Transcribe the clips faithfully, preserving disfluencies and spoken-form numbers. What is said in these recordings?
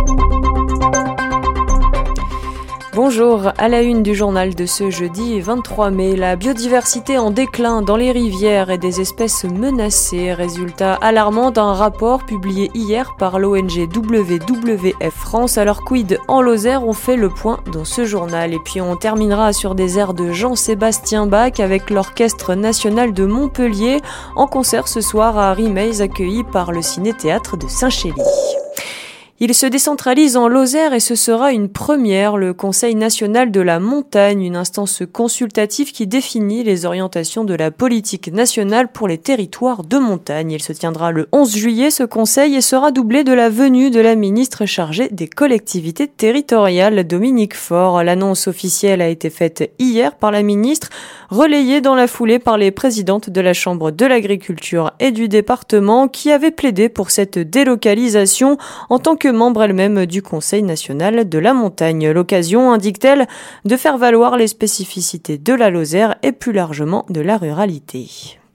Bonjour, à la une du journal de ce jeudi vingt-trois mai, la biodiversité en déclin dans les rivières et des espèces menacées. Résultat alarmant d'un rapport publié hier par l'O N G W W F France. Alors quid en Lozère, on fait le point dans ce journal. Et puis on terminera sur des airs de Jean-Sébastien Bach avec l'Orchestre National de Montpellier en concert ce soir à Rimeilles, accueilli par le Ciné-Théâtre de Saint-Chély. Il se décentralise en Lozère et ce sera une première. Le Conseil national de la montagne, une instance consultative qui définit les orientations de la politique nationale pour les territoires de montagne. Il se tiendra le onze juillet, ce conseil, et sera doublé de la venue de la ministre chargée des collectivités territoriales, Dominique Faure. L'annonce officielle a été faite hier par la ministre, relayée dans la foulée par les présidentes de la Chambre de l'agriculture et du département qui avaient plaidé pour cette délocalisation en tant que membre elle-même du Conseil national de la montagne. L'occasion, indique-t-elle, de faire valoir les spécificités de la Lozère et plus largement de la ruralité.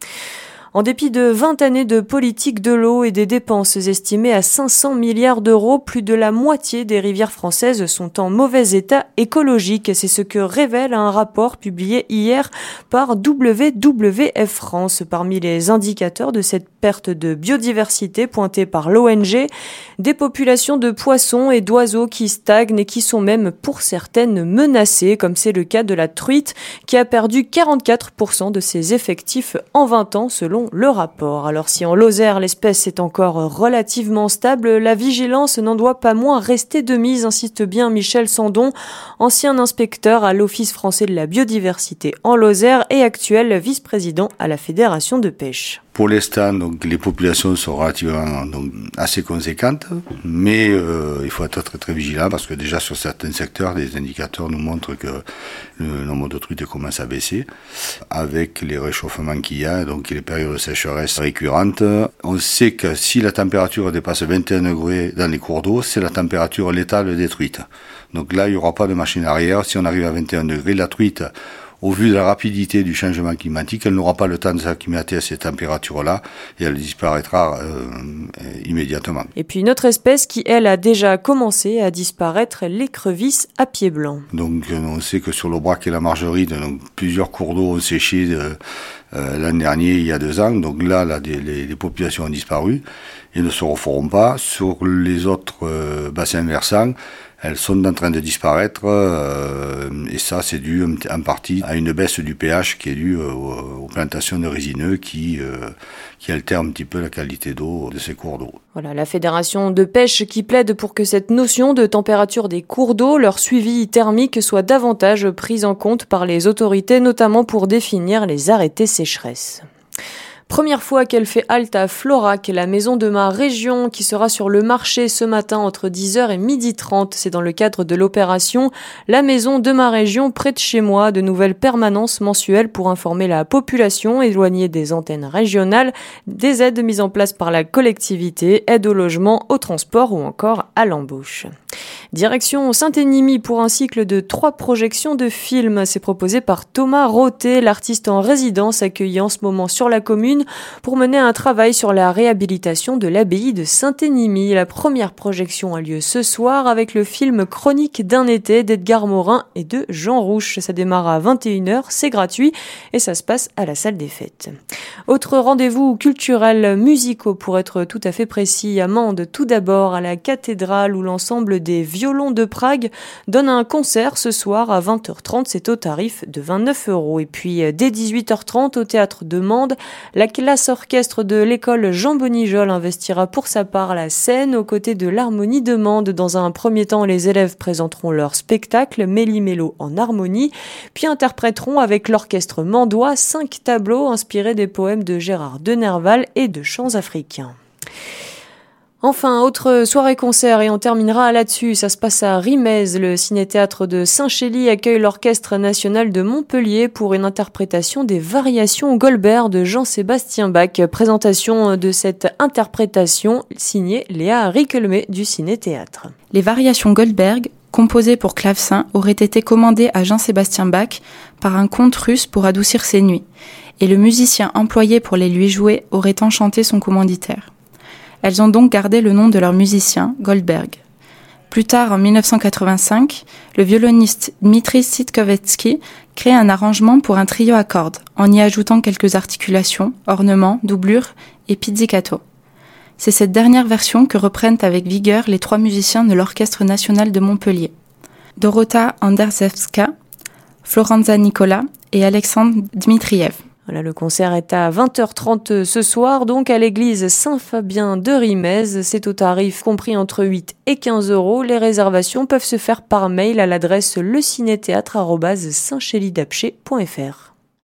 En dépit de vingt années de politique de l'eau et des dépenses estimées à cinq cents milliards d'euros, plus de la moitié des rivières françaises sont en mauvais état écologique. C'est ce que révèle un rapport publié hier par W W F France. Parmi les indicateurs de cette perte de biodiversité pointée par l'O N G, des populations de poissons et d'oiseaux qui stagnent et qui sont même pour certaines menacées, comme c'est le cas de la truite qui a perdu quarante-quatre pour cent de ses effectifs en vingt ans selon le rapport. Alors si en Lozère l'espèce est encore relativement stable, la vigilance n'en doit pas moins rester de mise, insiste bien Michel Sandon, ancien inspecteur à l'Office français de la biodiversité en Lozère et actuel vice-président à la Fédération de pêche. Pour l'instant, donc, les populations sont relativement donc, assez conséquentes, mais euh, il faut être très très vigilant parce que déjà sur certains secteurs, les indicateurs nous montrent que le nombre de truites commence à baisser. Avec les réchauffements qu'il y a, donc les périodes de sécheresse récurrentes, on sait que si la température dépasse vingt et un degrés dans les cours d'eau, c'est la température létale des truites. Donc là, il n'y aura pas de machine arrière. Si on arrive à vingt et un degrés, la truite, au vu de la rapidité du changement climatique, elle n'aura pas le temps de s'acclimater à ces températures-là et elle disparaîtra euh, immédiatement. Et puis une autre espèce qui, elle, a déjà commencé à disparaître, l'écrevisse à pied blanc. Donc on sait que sur l'Aubrac et la Margeride, donc, plusieurs cours d'eau ont séché de, euh, l'an dernier, il y a deux ans. Donc là, là des, les, les populations ont disparu et ne se reformeront pas. Sur les autres euh, bassins versants, elles sont en train de disparaître euh, et ça c'est dû en partie à une baisse du pH qui est due aux, aux plantations de résineux qui, euh, qui altèrent un petit peu la qualité d'eau de ces cours d'eau. Voilà, la Fédération de pêche qui plaide pour que cette notion de température des cours d'eau, leur suivi thermique soit davantage prise en compte par les autorités, notamment pour définir les arrêtés sécheresse. Première fois qu'elle fait halte à Florac, la maison de ma région qui sera sur le marché ce matin entre dix heures et midi trente. C'est dans le cadre de l'opération La maison de ma région près de chez moi, de nouvelles permanences mensuelles pour informer la population éloignée des antennes régionales, des aides mises en place par la collectivité, aide au logement, au transport ou encore à l'embauche. Direction Saint-Énimie pour un cycle de trois projections de films. C'est proposé par Thomas Roté, l'artiste en résidence accueilli en ce moment sur la commune pour mener un travail sur la réhabilitation de l'abbaye de Saint-Énimie. La première projection a lieu ce soir avec le film Chronique d'un été d'Edgar Morin et de Jean Rouch. Ça démarre à vingt et une heures, c'est gratuit et ça se passe à la salle des fêtes. Autre rendez-vous culturel, musicaux pour être tout à fait précis, à Mende, tout d'abord à la cathédrale où l'ensemble des violons de Prague donne un concert ce soir à vingt heures trente, c'est au tarif de vingt-neuf euros. Et puis dès dix-huit heures trente au théâtre de Mende, la classe orchestre de l'école Jean Bonijol investira pour sa part la scène aux côtés de l'harmonie de Mende. Dans un premier temps, les élèves présenteront leur spectacle Méli-Mélo en harmonie, puis interpréteront avec l'orchestre mandois cinq tableaux inspirés des poèmes de Gérard de Nerval et de chants africains. Enfin, autre soirée-concert et on terminera là-dessus. Ça se passe à Rimeilles. Le Ciné-Théâtre de Saint-Chély accueille l'Orchestre national de Montpellier pour une interprétation des variations Goldberg de Jean-Sébastien Bach. Présentation de cette interprétation signée Léa Riquelmé du Ciné-Théâtre. Les variations Goldberg, composées pour clavecin, auraient été commandées à Jean-Sébastien Bach par un comte russe pour adoucir ses nuits. Et le musicien employé pour les lui jouer aurait enchanté son commanditaire. Elles ont donc gardé le nom de leur musicien, Goldberg. Plus tard, en dix-neuf cent quatre-vingt-cinq, le violoniste Dmitri Sitkovetsky crée un arrangement pour un trio à cordes, en y ajoutant quelques articulations, ornements, doublures et pizzicato. C'est cette dernière version que reprennent avec vigueur les trois musiciens de l'Orchestre national de Montpellier. Dorota Anderzewska, Florenza Nicola et Alexandre Dmitriev. Voilà, le concert est à vingt heures trente ce soir, donc à l'église Saint-Fabien de Rimez. C'est au tarif compris entre huit et quinze euros. Les réservations peuvent se faire par mail à l'adresse lecinéthéâtre arobase saint chély d'apcher point f r.